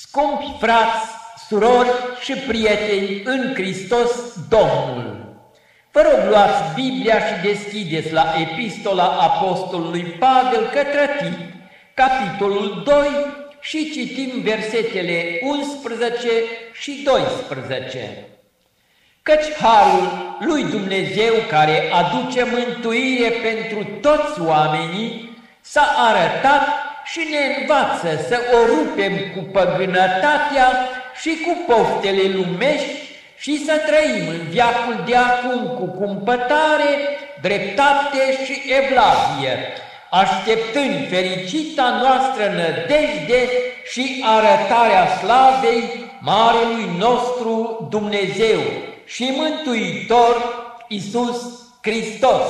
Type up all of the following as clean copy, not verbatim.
Scumpi frați, surori și prieteni în Hristos Domnul, vă rog, luați Biblia și deschideți la Epistola Apostolului Pavel către Tit, capitolul 2, și citim versetele 11 și 12. Căci harul lui Dumnezeu, care aduce mântuire pentru toți oamenii, s-a arătat și ne învață să o rupem cu păgânătatea și cu poftele lumești și să trăim în veacul de acum cu cumpătare, dreptate și evlavie, așteptând fericita noastră nădejde și arătarea slavei Marelui nostru Dumnezeu și Mântuitor Iisus Hristos.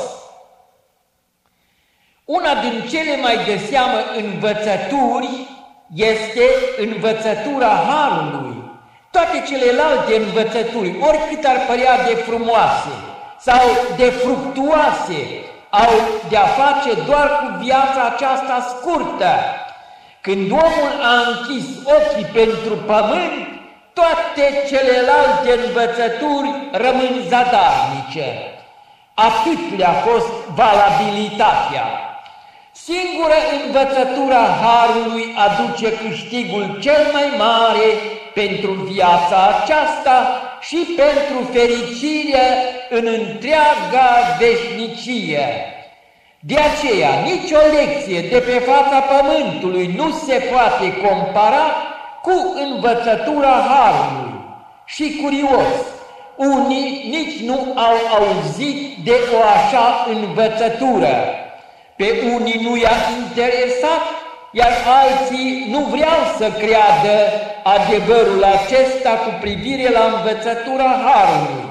Una din cele mai de seamă învățături este învățătura harului. Toate celelalte învățături, oricât ar părea de frumoase sau de fructuoase, au de-a face doar cu viața aceasta scurtă. Când omul a închis ochii pentru pământ, toate celelalte învățături rămân zadarnice. Atât le-a fost valabilitatea. Singura învățătura harului aduce câștigul cel mai mare pentru viața aceasta și pentru fericire în întreaga veșnicie. De aceea, nicio lecție de pe fața pământului nu se poate compara cu învățătura harului. Și curios, unii nici nu au auzit de o așa învățătură. Pe unii nu i-a interesat, iar alții nu vreau să creadă adevărul acesta cu privire la învățătura harului.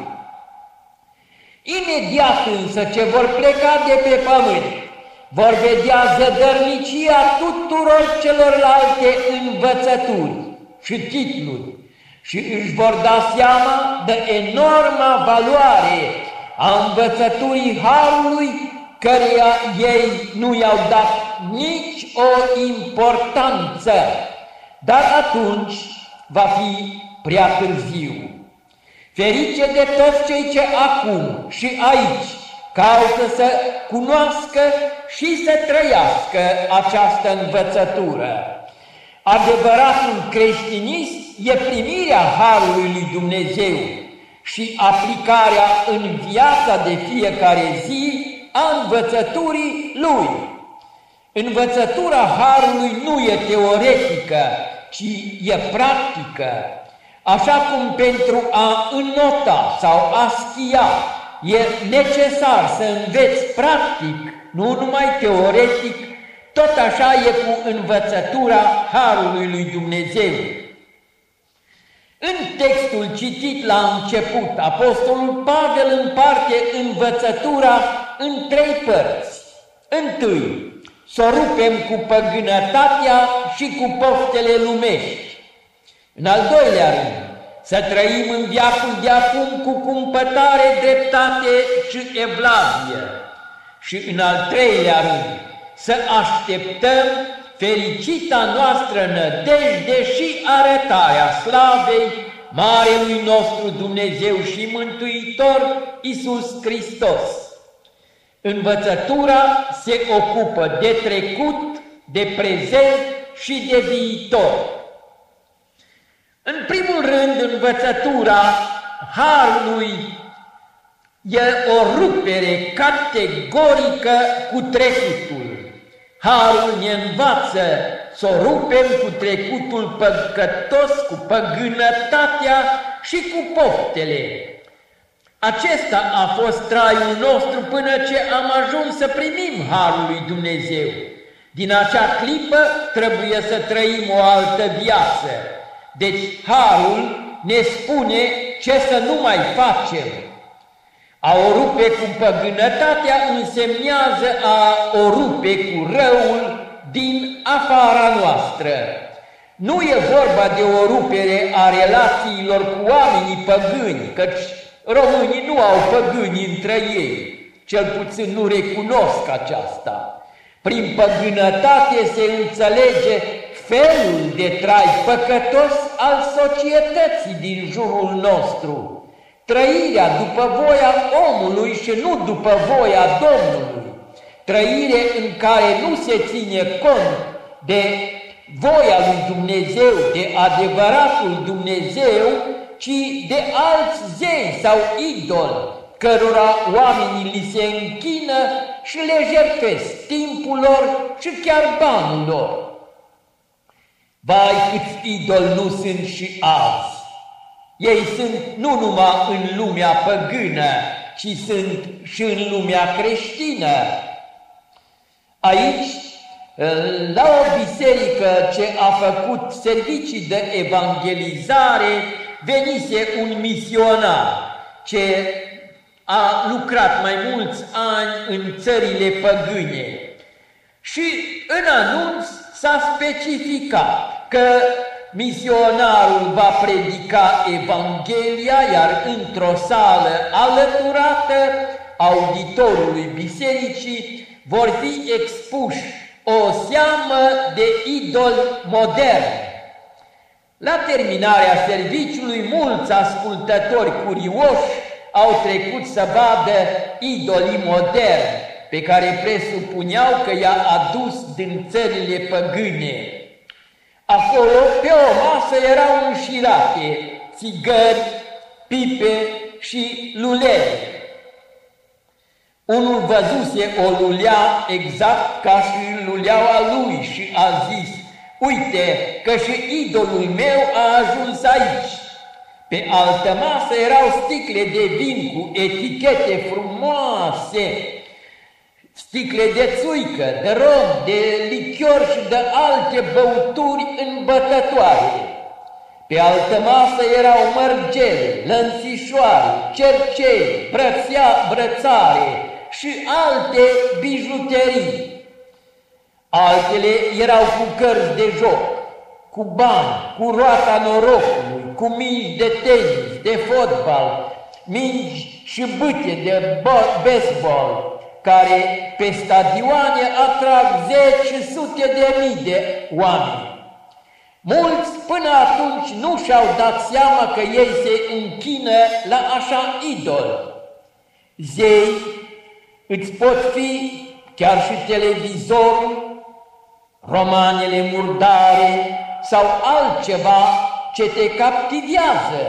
Imediat însă ce vor pleca de pe pământ, vor vedea zădărnicia tuturor celorlalte învățături și titluri și își vor da seama de enorma valoare a învățăturii harului, căreia ei nu i-au dat nici o importanță, dar atunci va fi prea târziu. Ferice de toți cei ce acum și aici caută să cunoască și să trăiască această învățătură. Adevăratul creștinism e primirea harului lui Dumnezeu și aplicarea în viața de fiecare zi a învățăturii lui. Învățătura harului nu e teoretică, ci e practică. Așa cum pentru a înnota sau a schia e necesar să înveți practic, nu numai teoretic, tot așa e cu învățătura harului lui Dumnezeu. În textul citit la început, apostolul Pavel împarte învățătura în trei părți. Întâi, să o rupem cu păgânătatea și cu poftele lumești. În al doilea rând, să trăim în veacul de acum cu cumpătare, dreptate și evlavie. Și în al treilea rând, să așteptăm fericita noastră nădejde și arătarea slavei Marelui nostru Dumnezeu și Mântuitor Iisus Hristos. Învățătura se ocupă de trecut, de prezent și de viitor. În primul rând, învățătura harului e o rupere categorică cu trecutul. Harul ne învață să o rupem cu trecutul păcătos, cu păgânătatea și cu poftele. Acesta a fost traiul nostru până ce am ajuns să primim harul lui Dumnezeu. Din acea clipă trebuie să trăim o altă viață. Deci harul ne spune ce să nu mai facem. A o rupe cu păgânătatea însemnează a o rupe cu răul din afara noastră. Nu e vorba de o rupere a relațiilor cu oamenii păgâni, căci românii nu au păgâni între ei, cel puțin nu recunosc aceasta. Prin păgânătate se înțelege felul de trai păcătos al societății din jurul nostru, trăirea după voia omului și nu după voia Domnului, trăire în care nu se ține cont de voia lui Dumnezeu, de adevăratul Dumnezeu, ci de alți zei sau idoli, cărora oamenii li se închină și le jertfesc timpul lor și chiar banul lor. Vai, câți idoli nu sunt și azi! Ei sunt nu numai în lumea păgână, ci sunt și în lumea creștină. Aici, la o biserică ce a făcut servicii de evangelizare, venise un misionar ce a lucrat mai mulți ani în țările păgâne și în anunț s-a specificat că misionarul va predica Evanghelia, iar într-o sală alăturată auditorului bisericii vor fi expuși o seamă de idoli moderni. La terminarea serviciului, mulți ascultători curioși au trecut să vadă idolii moderni, pe care presupuneau că i-a adus din țările păgâne. Acolo, pe o masă, erau înșirate țigări, pipe și lulei. Unul văzuse o lulea exact ca și luleaua lui și a zis: uite că și idolul meu a ajuns aici. Pe altă masă erau sticle de vin cu etichete frumoase, sticle de țuică, de rom, de lichior și de alte băuturi îmbătătoare. Pe altă masă erau mărgele, lănțișoare, cercei, brățare și alte bijuterii. Altele erau cu cărți de joc, cu bani, cu roata norocului, cu mingi de tenis, de fotbal, mingi și bâte de baseball, care pe stadioane atrag zeci și sute de mii de oameni. Mulți până atunci nu și-au dat seama că ei se închină la așa idol. Zei îți pot fi chiar și televizorul, romanele murdare sau altceva ce te captivează.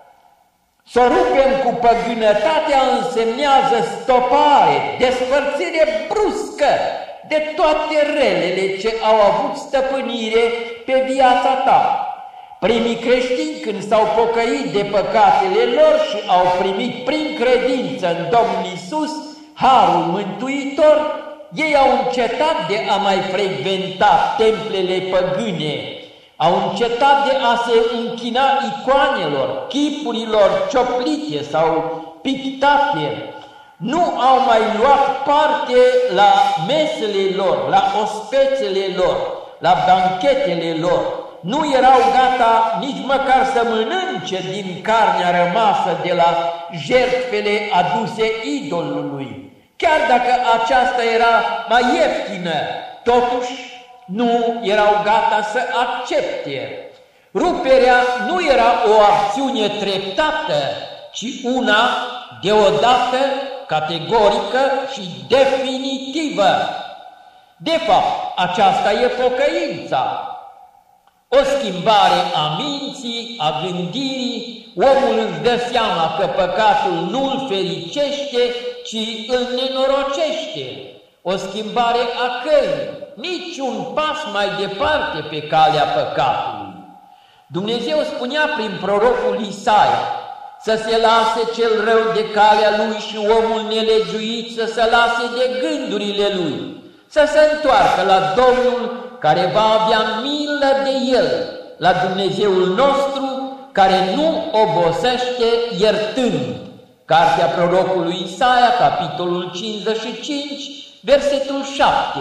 Să rupem cu păgânătatea însemnează stopare, despărțire bruscă de toate relele ce au avut stăpânire pe viața ta. Primii creștini, când s-au pocăit de păcatele lor și au primit prin credință în Domnul Iisus harul mântuitor, ei au încetat de a mai frecventa templele păgâne, au încetat de a se închina icoanelor, chipurilor cioplite sau pictate, nu au mai luat parte la mesele lor, la ospețele lor, la banchetele lor, nu erau gata nici măcar să mănânce din carnea rămasă de la jertfele aduse idolului. Chiar dacă aceasta era mai ieftină, totuși nu erau gata să accepte. Ruperea nu era o acțiune treptată, ci una deodată, categorică și definitivă. De fapt, aceasta e pocăința. O schimbare a minții, a gândirii, omul își dă seama că păcatul nu îl fericește, ci îl nenorocește. O schimbare a căii, niciun pas mai departe pe calea păcatului. Dumnezeu spunea prin prorocul Isaia să se lase cel rău de calea lui și omul nelegiuit să se lase de gândurile lui, să se întoarcă la Domnul care va avea milă de el, la Dumnezeul nostru care nu obosește iertând. Cartea prorocului Isaia, capitolul 55, versetul 7.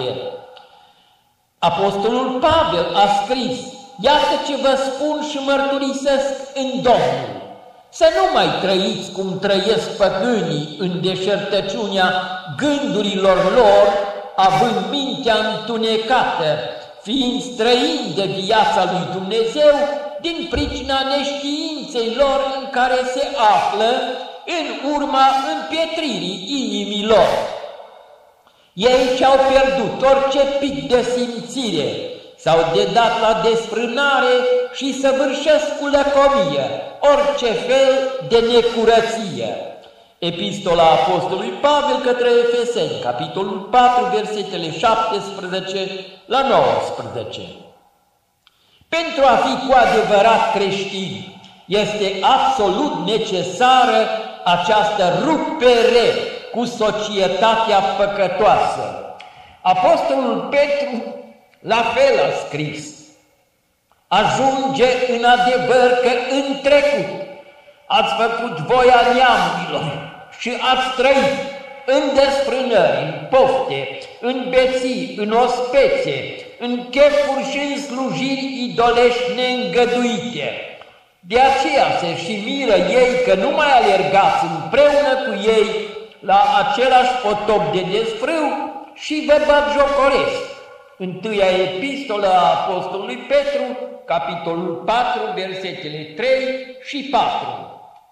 Apostolul Pavel a scris: iată ce vă spun și mărturisesc în Domnul, să nu mai trăiți cum trăiesc păgânii în deșertăciunea gândurilor lor, având mintea întunecată, fiind străini de viața lui Dumnezeu din pricina neștiinței lor în care se află în urma împietririi inimii lor. Ei și-au pierdut orice pic de simțire, s-au dedat la desfrânare și săvârșesc cu lăcomie orice fel de necurăție. Epistola Apostolului Pavel către Efeseni, capitolul 4, versetele 17 la 19. Pentru a fi cu adevărat creștini, este absolut necesară această rupere cu societatea păcătoasă. Apostolul Petru la fel a scris: ajunge în adevăr că în trecut ați făcut voia neamurilor și ați trăit în desfrânări, în pofte, în beții, în ospețe, în chefuri și în slujiri idolești neîngăduite. De aceea se și miră ei că nu mai alergați împreună cu ei la același potop de desfrâu și vă batjocoresc. Întâia epistolă a Apostolului Petru, capitolul 4, versetele 3 și 4.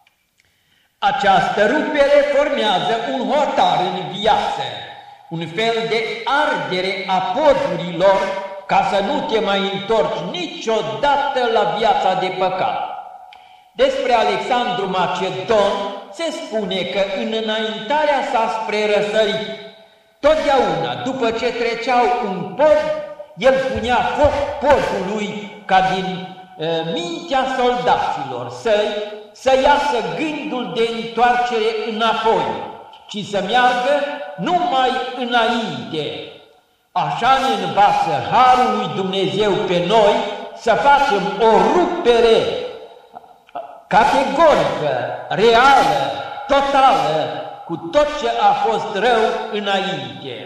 Această rupere formează un hotar în viață, un fel de ardere a podurilor, ca să nu te mai întorci niciodată la viața de păcat. Despre Alexandru Macedon se spune că în înaintarea sa spre răsărit, totdeauna după ce treceau un pod, el punea foc podului ca din mintea soldaților săi să iasă gândul de întoarcere înapoi, ci să meargă numai înainte. Așa ne învață harul lui Dumnezeu pe noi să facem o rupere categorică, reală, totală, cu tot ce a fost rău înainte.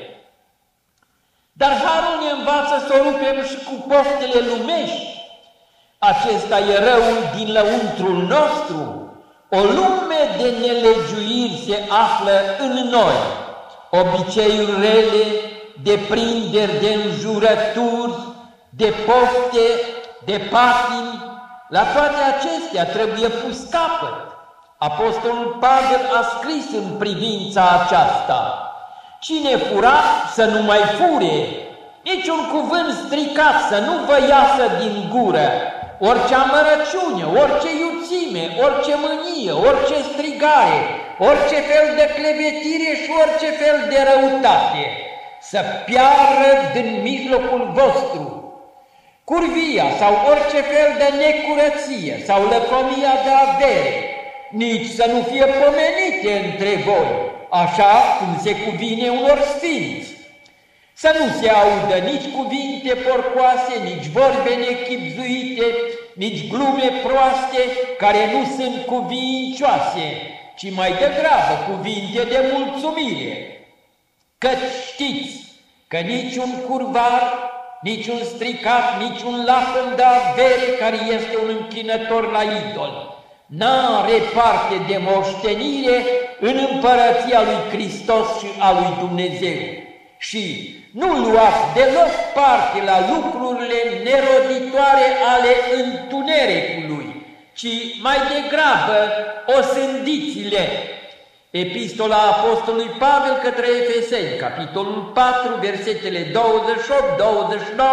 Dar harul ne învață să o rupem și cu poftele lumești. Acesta e răul din lăuntrul nostru. O lume de nelegiuiri se află în noi, obiceiuri rele, deprinderi de înjurături, de pofte, de patimi. La toate acestea trebuie pus capăt. Apostolul Pavel a scris în privința aceasta: cine fura să nu mai fure, niciun cuvânt stricat să nu vă iasă din gură, orice amărăciune, orice iuțime, orice mânie, orice strigare, orice fel de clevetire și orice fel de răutate, să piară din mijlocul vostru. Curvia sau orice fel de necurăție sau lăcomia de avere, nici să nu fie pomenite între voi, așa cum se cuvine unor sfinți. Să nu se audă nici cuvinte porcoase, nici vorbe nechibzuite, nici glume proaste care nu sunt cuvincioase, ci mai degrabă cuvinte de mulțumire. Căci știți că niciun curvar, niciun stricat, niciun lacom de avere care este un închinător la idol n-are parte de moștenire în împărăția lui Hristos și a lui Dumnezeu. Și nu luați deloc parte la lucrurile neroditoare ale întunericului, ci mai degrabă osândiți-le. Epistola Apostolului Pavel către Efeseni, capitolul 4, versetele 28, 29,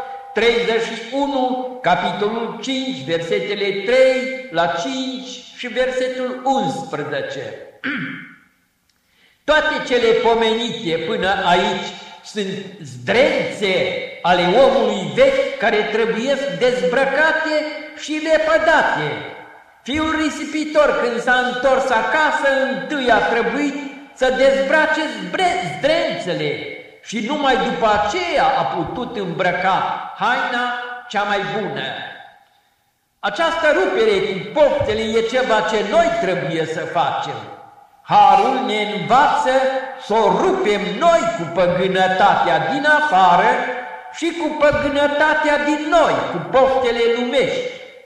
31, capitolul 5, versetele 3 la 5 și versetul 11. Toate cele pomenite până aici sunt zdrențe ale omului vechi care trebuie dezbrăcate și lepădate. Fiul risipitor, când s-a întors acasă, întâi a trebuit să dezbrace zdrențele și numai după aceea a putut îmbrăca haina cea mai bună. Această rupere cu poftele e ceva ce noi trebuie să facem. Harul ne învață să o rupem noi cu păgânătatea din afară și cu păgânătatea din noi, cu poftele lumești.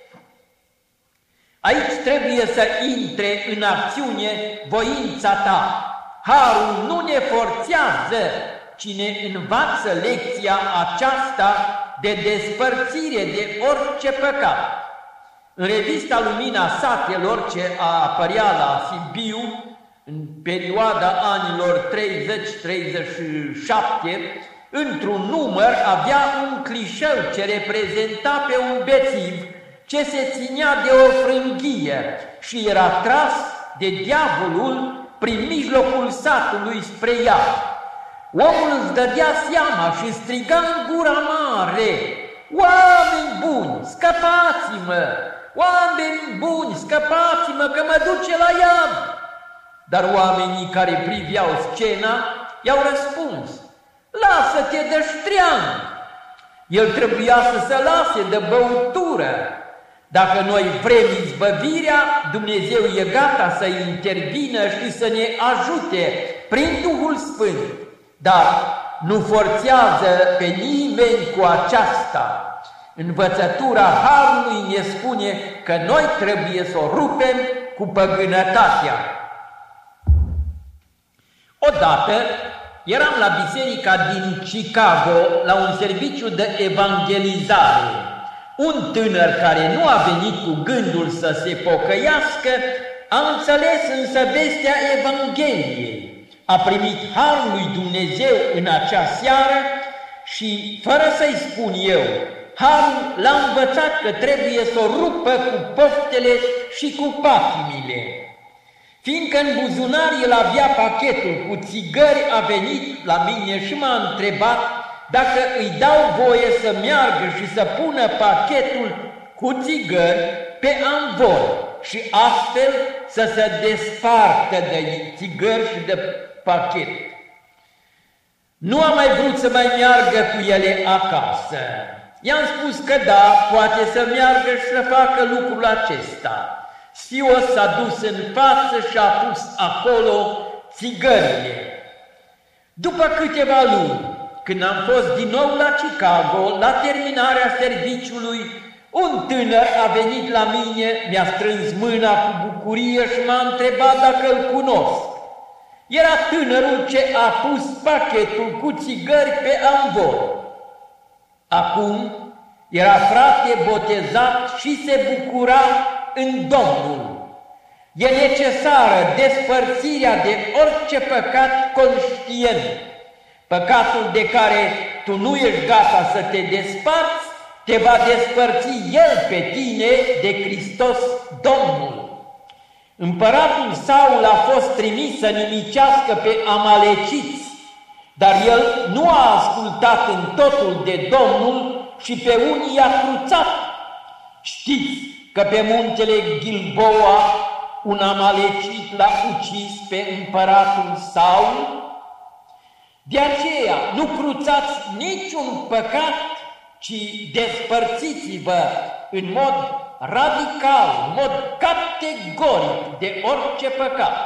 Aici trebuie să intre în acțiune voința ta. Harul nu ne forțează, cine învață lecția aceasta de despărțire de orice păcat. În revista Lumina Satelor, ce apărea la Sibiu, în perioada anilor 30-37, într-un număr avea un clișeu ce reprezenta pe un bețiv ce se ținea de o frânghie și era tras de diavolul prin mijlocul satului spre ea. Omul își dădea seama și striga în gura mare: "Oameni buni, scăpați-mă! Oameni buni, scăpați-mă că mă duce la iad!" Dar oamenii care priveau scena i-au răspuns: "Lasă-te de ștrean!" El trebuia să se lase de băutură. Dacă noi vrem izbăvirea, Dumnezeu e gata să intervină și să ne ajute prin Duhul Sfânt, dar nu forțează pe nimeni cu aceasta. Învățătura Harului ne spune că noi trebuie să o rupem cu păgânătatea. Odată eram la biserica din Chicago la un serviciu de evangelizare. Un tânăr care nu a venit cu gândul să se pocăiască a înțeles însă vestea Evangheliei. A primit harul lui Dumnezeu în acea seară și, fără să-i spun eu, harul l-a învățat că trebuie să o rupă cu poftele și cu patimile. Fiindcă în buzunar el avea pachetul cu țigări, a venit la mine și m-a întrebat dacă îi dau voie să meargă și să pună pachetul cu țigări pe amvon și astfel să se despartă de țigări și de pachet. Nu a mai vrut să mai meargă cu ele acasă. I-am spus că da, poate să meargă și să facă lucrul acesta. Fiul s-a dus în față și a pus acolo țigările. După câteva luni, când am fost din nou la Chicago, la terminarea serviciului, un tânăr a venit la mine, mi-a strâns mâna cu bucurie și m-a întrebat dacă îl cunosc. Era tânărul ce a pus pachetul cu țigări pe amvon. Acum era frate botezat și se bucura în Domnul. E necesară despărțirea de orice păcat conștient. Păcatul de care tu nu ești gata să te desparți, te va despărți El pe tine de Hristos Domnul. Împăratul Saul a fost trimis să nimicească pe amaleciți, dar el nu a ascultat în totul de Domnul și pe unii i-a cruțat. Știți că pe muntele Gilboa un amalecit l-a ucis pe împăratul Saul? De aceea nu cruțați niciun păcat, ci despărțiți-vă în mod radical, în mod categoric de orice păcat.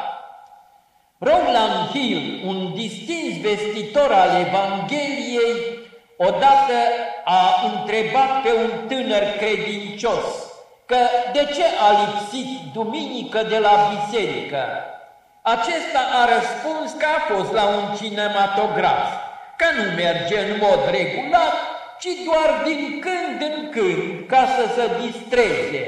Rowland Hill, un distins vestitor al Evangheliei, odată a întrebat pe un tânăr credincios că de ce a lipsit duminică de la biserică. Acesta a răspuns că a fost la un cinematograf, că nu merge în mod regulat, ci doar din când în când, ca să se distreze.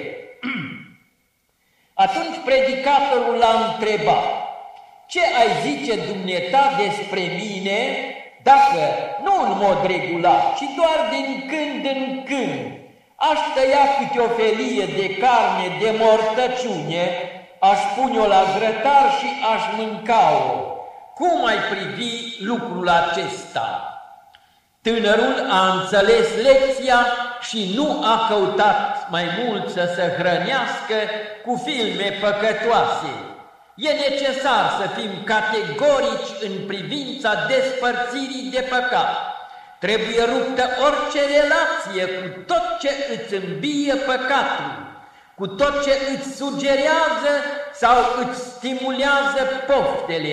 Atunci predicatorul l-a întrebat: ce ai zice dumneata despre mine dacă, nu în mod regulat, ci doar din când în când, aș tăia câte o felie de carne de mortăciune, aș pune-o la grătar și aș mânca-o? Cum ai privi lucrul acesta? Tânărul a înțeles lecția și nu a căutat mai mult să se hrănească cu filme păcătoase. E necesar să fim categorici în privința despărțirii de păcat. Trebuie ruptă orice relație cu tot ce îți îmbie păcatul, cu tot ce îți sugerează sau îți stimulează poftele.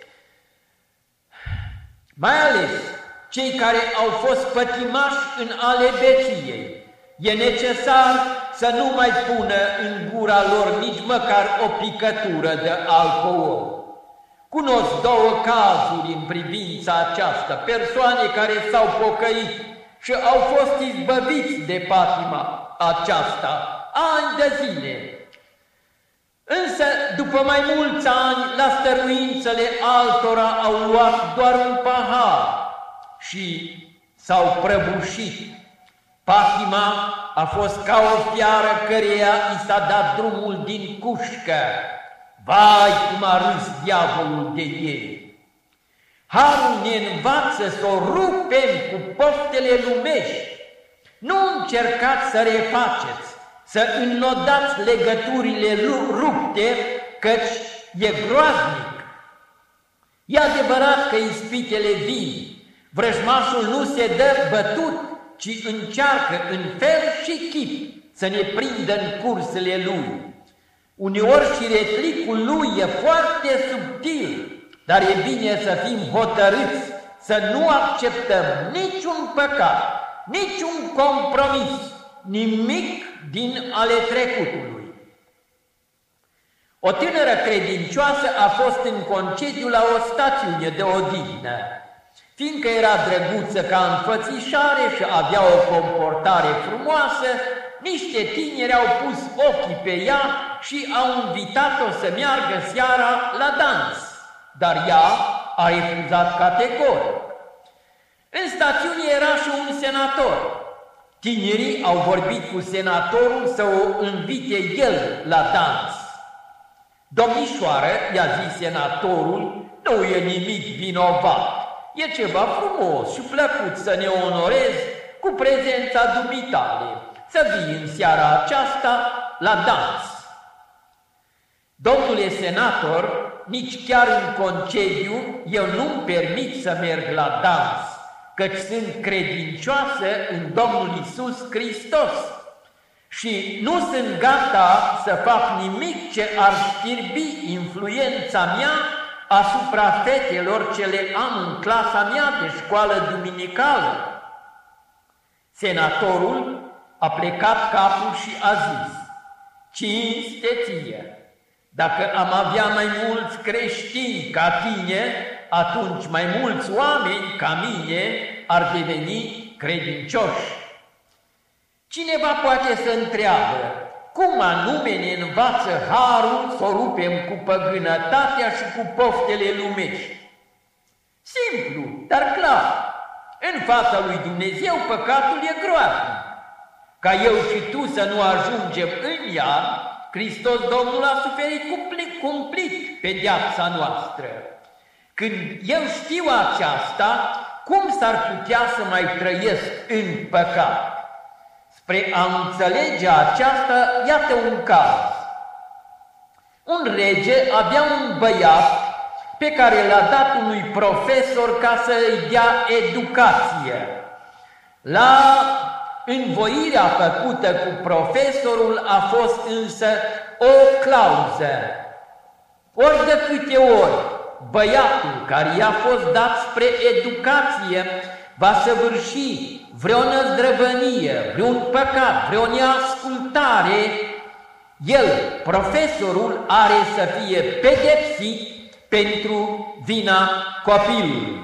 Mai ales cei care au fost pătimași în ale beției. E necesar să nu mai pună în gura lor nici măcar o picătură de alcool. Cunosc două cazuri în privința aceasta, persoane care s-au pocăit și au fost izbăviți de patima aceasta, ani de zile. Însă, după mai mulți ani, la stăruințele altora au luat doar un pahar și s-au prăbușit. Patima a fost ca o fiară căreia i s-a dat drumul din cușcă. Vai, cum a râs diavolul de ei! Harul ne învață să o rupem cu poftele lumești. Nu încercați să refaceți, să înnodați legăturile rupte, căci e groaznic. E adevărat că ispitele vin, vrăjmașul nu se dă bătut, ci încearcă în fel și chip să ne prindă în cursele lui. Uneori și retlicul lui e foarte subtil, dar e bine să fim hotărâți să nu acceptăm niciun păcat, niciun compromis, nimic din ale trecutului. O tânără credincioasă a fost în concediu la o stațiune de odihnă. Fiindcă era drăguță ca înfățișare și avea o comportare frumoasă, niște tineri au pus ochii pe ea și au invitat-o să meargă seara la dans, dar ea a refuzat categoric. În stațiune era și un senator. Tinerii au vorbit cu senatorul să o invite el la dans. Domnișoară, i-a zis senatorul, nu e nimic vinovat. E ceva frumos și plăcut să ne onorezi cu prezența dumitale, să vii în seara aceasta la dans. Domnule senator, nici chiar în concediu eu nu-mi permit să merg la dans, căci sunt credincioasă în Domnul Iisus Hristos și nu sunt gata să fac nimic ce ar știrbi influența mea asupra fetelor ce le am în clasa mea de școală duminicală. Senatorul a plecat capul și a zis: cinste ție! Dacă am avea mai mulți creștini ca tine, atunci mai mulți oameni ca mine ar deveni credincioși. Cineva poate să întreabă: cum anume ne învață harul să o rupem cu păgânătatea și cu poftele lumești? Simplu, dar clar. În fața lui Dumnezeu păcatul e groaznic. Ca eu și tu să nu ajungem în iad, Hristos Domnul a suferit cumplit pedeapsa noastră. Când eu știu aceasta, cum s-ar putea să mai trăiesc în păcat? Spre a înțelege aceasta, iată un caz. Un rege avea un băiat pe care l-a dat unui profesor ca să îi dea educație. La învoirea făcută cu profesorul a fost însă o clauză. Ori de câte ori băiatul care i-a fost dat spre educație va săvârși vreo năzdrăvănie, vreun păcat, vreo neascultare, el, profesorul, are să fie pedepsit pentru vina copilului.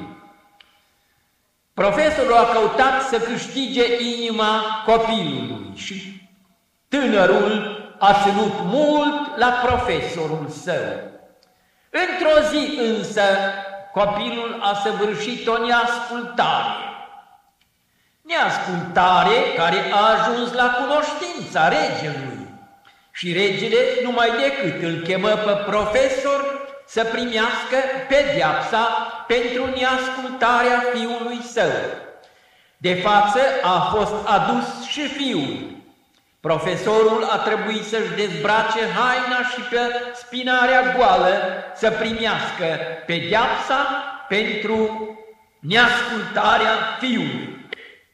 Profesorul a căutat să câștige inima copilului și tânărul a ținut mult la profesorul său. Într-o zi însă copilul a săvârșit o neascultare. Neascultare care a ajuns la cunoștința regelui. Și regele numai decât îl chemă pe profesor să primească pedeapsa pentru neascultarea fiului său. De față a fost adus și fiul. Profesorul a trebuit să-și dezbrace haina și pe spinarea goală să primească pedeapsa pentru neascultarea fiului.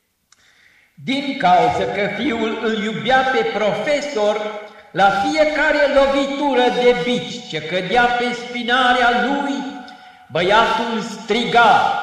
Din cauza că fiul îl iubea pe profesor, la fiecare lovitură de bici ce cădea pe spinarea lui, băiatul striga: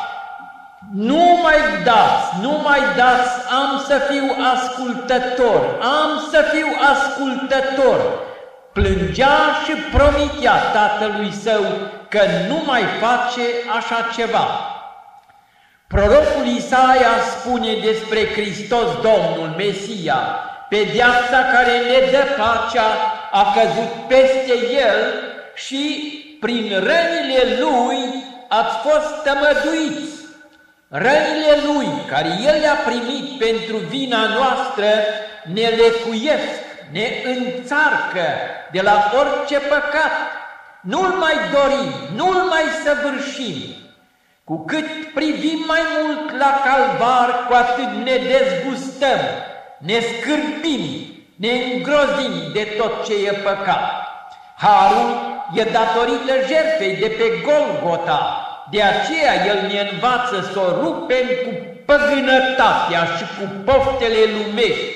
nu mai dați, nu mai dați, am să fiu ascultător, am să fiu ascultător. Plângea și promitea tatălui său că nu mai face așa ceva. Prorocul Isaia spune despre Hristos Domnul, Mesia, pedeapsa care ne dă pacea a căzut peste El și prin rănile Lui ați fost tămăduiți. Rănile Lui, care El le-a primit pentru vina noastră, ne lecuiesc, ne înțarcă de la orice păcat. Nu-L mai dorim, nu-L mai săvârșim. Cu cât privim mai mult la calvar, cu atât ne dezgustăm, ne scârbim, ne îngrozim de tot ce e păcat. Harul e datorită jertfei de pe Golgota, de aceea El ne învață să o rupem cu păgânătatea și cu poftele lumești.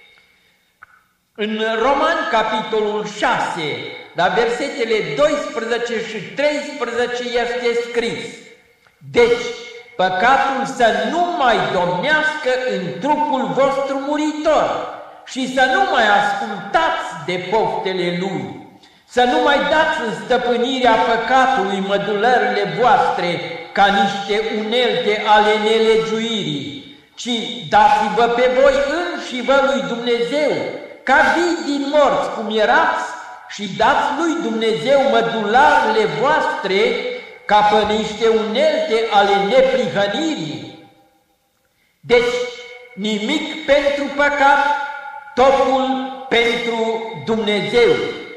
În Romani, capitolul 6, la versetele 12 și 13 este scris: deci, păcatul să nu mai domnească în trupul vostru muritor și să nu mai ascultați de poftele lui, să nu mai dați în stăpânirea păcatului mădulările voastre ca niște unelte ale nelegiuirii, ci dați-vă pe voi înși vă lui Dumnezeu, ca vii din morți cum erați, și dați lui Dumnezeu mădularele voastre ca pe niște unelte ale neprihănirii. Deci, nimic pentru păcat, totul pentru Dumnezeu.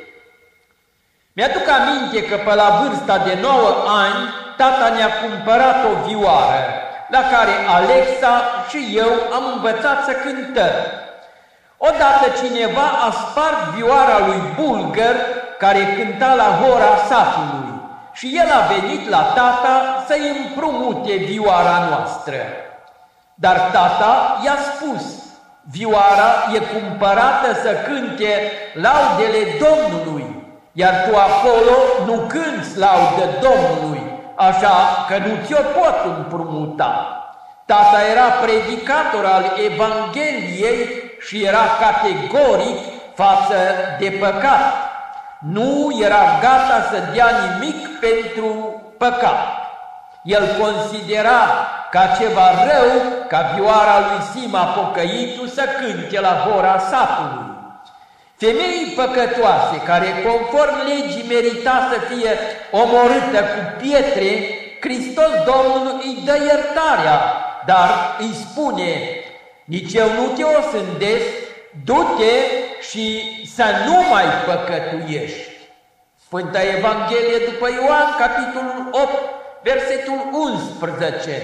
Mi-aduc aminte că pe la vârsta de 9 ani, tata ne-a cumpărat o vioară, la care Alexa și eu am învățat să cântăm. Odată cineva a spart vioara lui Bulgăr, care cânta la hora satului, și el a venit la tata să-i împrumute vioara noastră. Dar tata i-a spus: vioara e cumpărată să cânte laudele Domnului, iar tu acolo nu cânți laudă Domnului, așa că nu ți-o pot împrumuta. Tata era predicator al Evangheliei și era categoric față de păcat. Nu era gata să dea nimic pentru păcat. El considera ca ceva rău ca vioara lui Sima Pocăitul să cânte la hora satului. Femeii păcătoase, care conform legii merita să fie omorâtă cu pietre, Hristos Domnul îi dă iertarea, dar îi spune: nici eu nu te osândesc, du-te și să nu mai păcătuiești. Sfânta Evanghelie după Ioan, capitolul 8, versetul 11.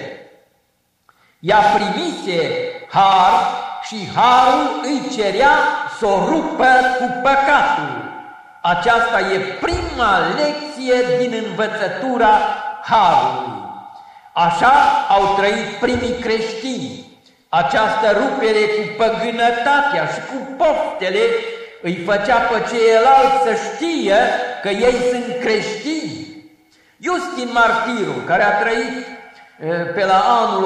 Ea primise har și harul îi cerea să o rupă cu păcatul. Aceasta e prima lecție din învățătura harului. Așa au trăit primii creștini. Această rupere cu păgânătatea și cu poftele îi făcea pe ceilalți să știe că ei sunt creștini. Justin Martirul, care a trăit pe la anul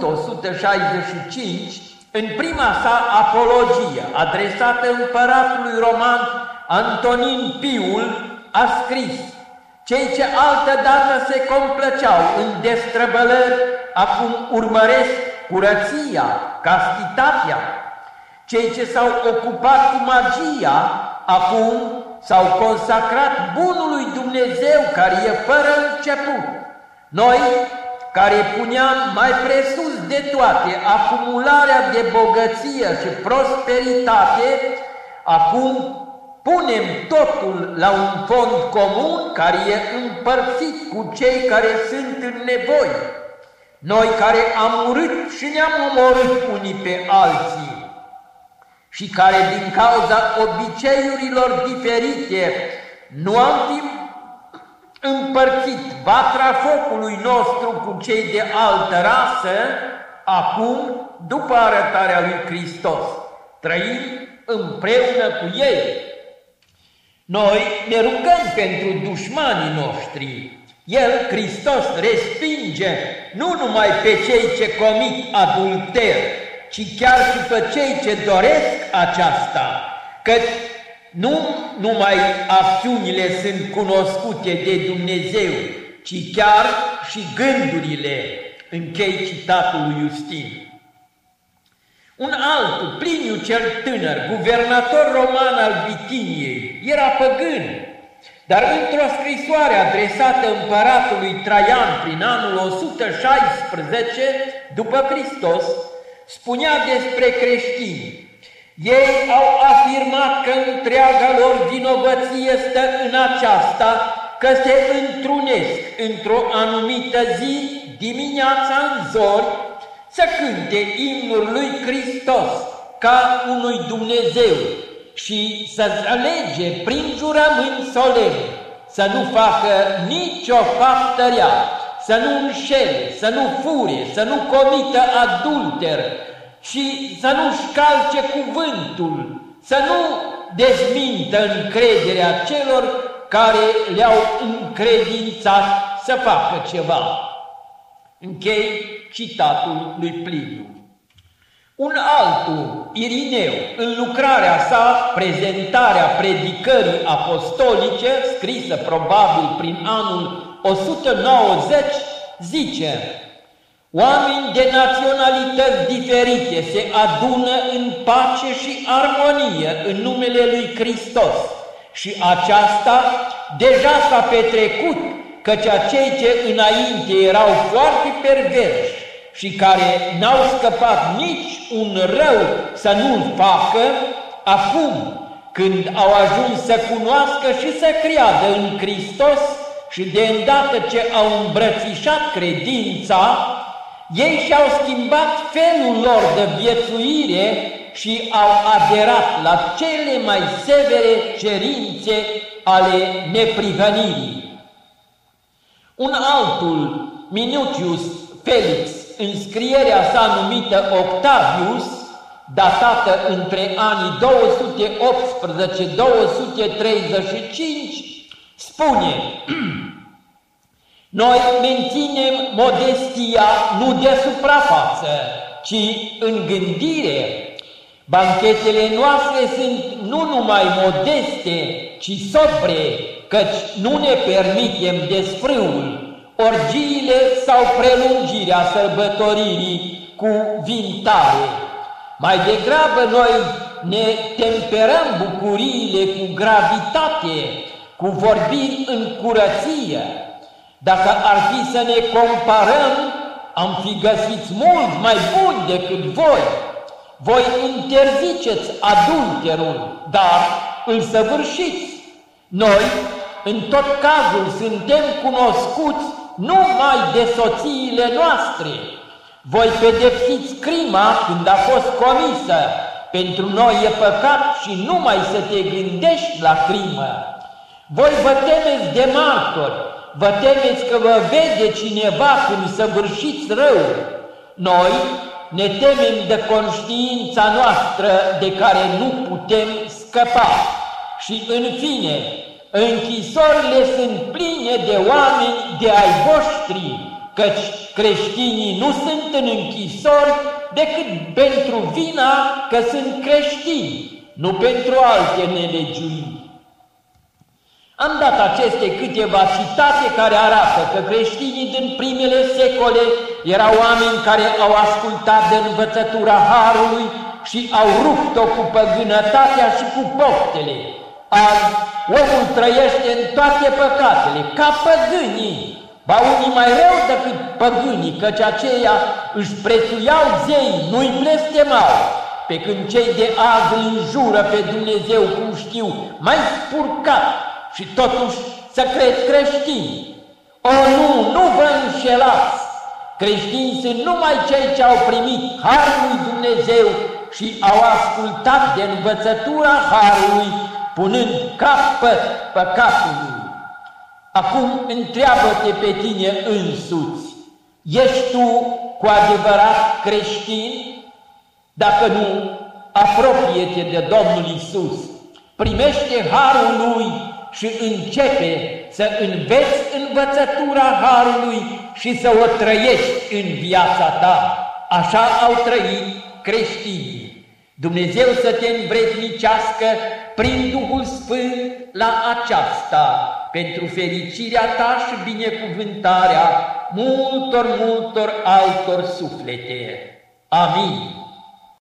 100-165, în prima sa apologie adresată împăratului roman Antonin Piul, a scris: cei ce altădată se complăceau în destrăbălări, acum urmăresc curăția, castitatea. Cei ce s-au ocupat cu magia, acum s-au consacrat bunului Dumnezeu care e fără început. Noi, care puneam mai presus de toate acumularea de bogăție și prosperitate, acum punem totul la un fond comun care e împărțit cu cei care sunt în nevoie. Noi care am urât și ne-am omorât unii pe alții și care din cauza obiceiurilor diferite nu am fi împărțit vatra focului nostru cu cei de altă rasă, acum, după arătarea lui Hristos, trăim împreună cu ei. Noi ne rugăm pentru dușmanii noștri. El, Hristos, respinge nu numai pe cei ce comit adulter, ci chiar și pe cei ce doresc aceasta, căci Nu numai acțiunile sunt cunoscute de Dumnezeu, ci chiar și gândurile. Închei citatul lui Iustin. Un altul, Pliniu cel tânăr, guvernator roman al Bitiniei, era păgân, dar într-o scrisoare adresată împăratului Traian prin anul 116 după Hristos, spunea despre creștini: ei au afirmat că întreaga lor vinovăție stă în aceasta, că se întrunesc într-o anumită zi, dimineața în zori, să cânte imnul lui Hristos ca unui Dumnezeu și să-ți alege prin jurământ solemn să nu facă nicio faptă rea, să nu înșele, să nu fure, să nu comită adulter și să nu-și calce cuvântul, să nu dezmintă încrederea celor care le-au încredințat să facă ceva. Închei citatul lui Pliniu. Un altul, Irineu, în lucrarea sa, Prezentarea predicării apostolice, scrisă probabil prin anul 190, zice: oameni de naționalități diferite se adună în pace și armonie în numele lui Hristos și aceasta deja s-a petrecut, căci cei ce înainte erau foarte perverși și care n-au scăpat nici un rău să nu-l facă, acum, când au ajuns să cunoască și să creadă în Hristos și de îndată ce au îmbrățișat credința, ei și-au schimbat felul lor de viețuire și au aderat la cele mai severe cerințe ale neprihănirii. Un altul, Minucius Felix, în scrierea sa numită Octavius, datată între anii 218-235, spune: noi menținem modestia nu de suprafață, ci în gândire. Banchetele noastre sunt nu numai modeste, ci sobre, căci nu ne permitem desfrâul, orgiile sau prelungirea sărbătoririi cu vin tare. Mai degrabă noi ne temperăm bucuriile cu gravitate, cu vorbiri în curăție. Dacă ar fi să ne comparăm, am fi găsiți mult mai buni decât voi. Voi interziceți adulterul, dar îl săvârșiți. Noi, în tot cazul, suntem cunoscuți numai de soțiile noastre. Voi pedepsiți crima când a fost comisă. Pentru noi e păcat și numai să te gândești la crimă. Voi vă temeți de martori, vă temeți că vă vede cineva când săvârșiți rău. Noi ne temem de conștiința noastră de care nu putem scăpa. Și în fine, închisorile sunt pline de oameni de ai voștri, căci creștinii nu sunt în închisori decât pentru vina că sunt creștini, nu pentru alte nelegiuiri. Am dat aceste câteva citate care arată că creștinii din primele secole erau oameni care au ascultat de învățătura Harului și au rupt-o cu păgânătatea și cu poftele. Azi, omul trăiește în toate păcatele, ca păgânii, ba unii mai rău decât păgânii, căci aceia își prețuiau zeii, nu-i blestemau, pe când cei de azi îl înjură pe Dumnezeu cum știu, mai spurcat, și totuși să crezi creștini. O, nu vă înșelați! Creștini sunt numai cei ce au primit Harul lui Dumnezeu și au ascultat de învățătura Harului, punând capăt păcatului. Acum întreabă-te pe tine însuți, ești tu cu adevărat creștin? Dacă nu, apropie-te de Domnul Iisus, primește Harul Lui și începe să înveți învățătura Harului și să o trăiești în viața ta. Așa au trăit creștinii. Dumnezeu să te învrednicească prin Duhul Sfânt la aceasta, pentru fericirea ta și binecuvântarea multor altor suflete. Amin.